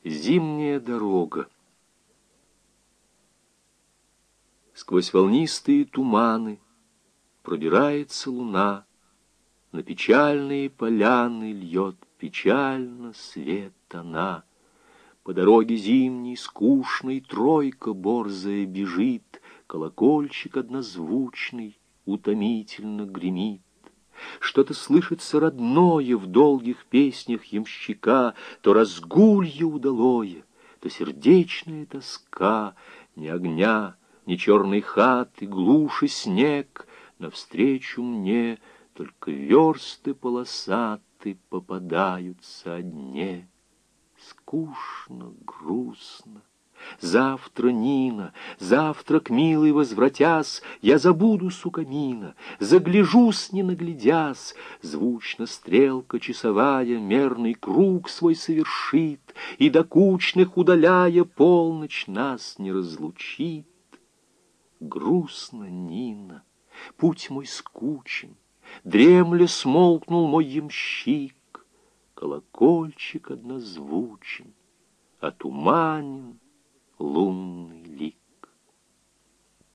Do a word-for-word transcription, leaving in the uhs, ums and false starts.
Зимняя дорога. Сквозь волнистые туманы пробирается луна, на печальные поляны льет печально свет она. По дороге зимней, скучной, тройка борзая бежит, колокольчик однозвучный утомительно гремит. Что-то слышится родное в долгих песнях ямщика, то разгулье удалое, то сердечная тоска. Ни огня, ни черной хаты, глуши снег, навстречу мне только версты полосаты попадаются одне. Скучно, грустно. Завтра, Нина, завтрак, милый, возвратясь, я забудусь у камина, загляжусь, не наглядясь. Звучно стрелка часовая мерный круг свой совершит, и до кучных удаляя полночь нас не разлучит. Грустно, Нина, путь мой скучен, дремля смолкнул мой ямщик, колокольчик однозвучен, отуманен лунный лик.